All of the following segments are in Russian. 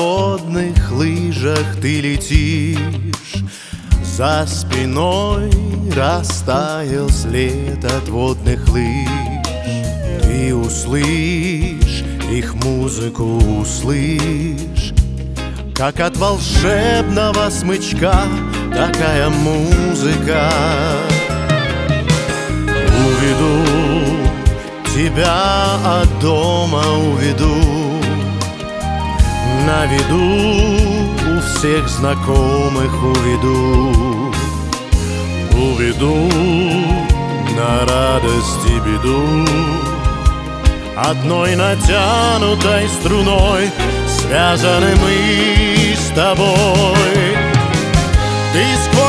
водных лыжах ты летишь, за спиной растаял след от водных лыж. Ты услышь их музыку, услышь, как от волшебного смычка такая музыка. Уведу тебя от дома, уведу, на виду у всех знакомых уведу. Уведу на радость и беду, одной натянутой струной связаны мы с тобой. Ты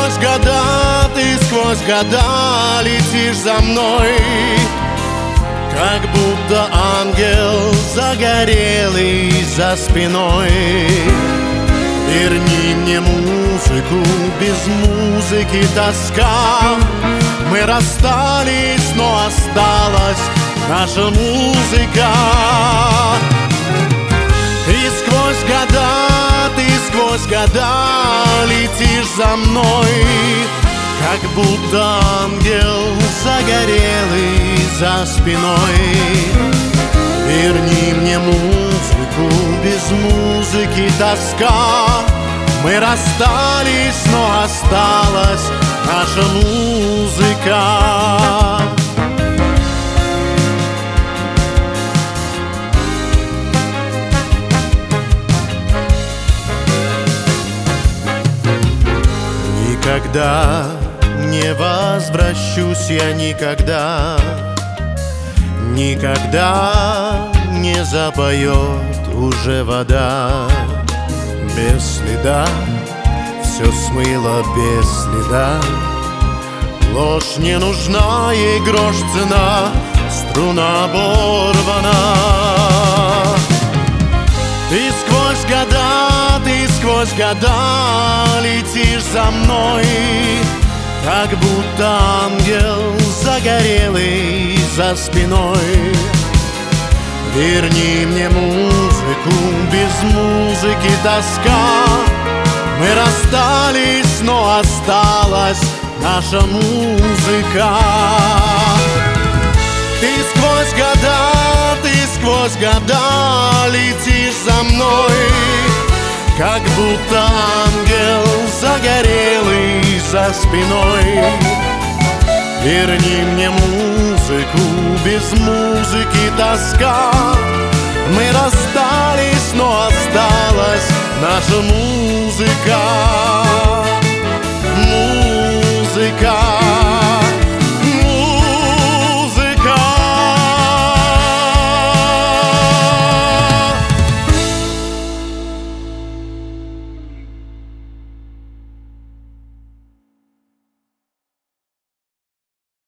сквозь года летишь за мной, как будто ангел загорелый за спиной. Верни мне музыку, без музыки тоска. Мы расстались, но осталась наша музыка. Ты сквозь года летишь за мной, как будто ангел загорелый за спиной. Верни мне музыку, без музыки тоска. Мы расстались, но осталась наша музыка. Никогда не возвращусь я, никогда, никогда не запоет уже вода. Без следа все смыло, без следа. Ложь не нужна, ей грош цена, струна оборвана. Ты сквозь года летишь за мной, как будто ангел загорелый за спиной. Верни мне музыку, без музыки тоска. Мы расстались, но осталась наша музыка. Ты сквозь года летишь за мной, как будто ангел загорелый за спиной. Верни мне музыку, без музыки тоска. Мы расстались, но осталась наша музыка.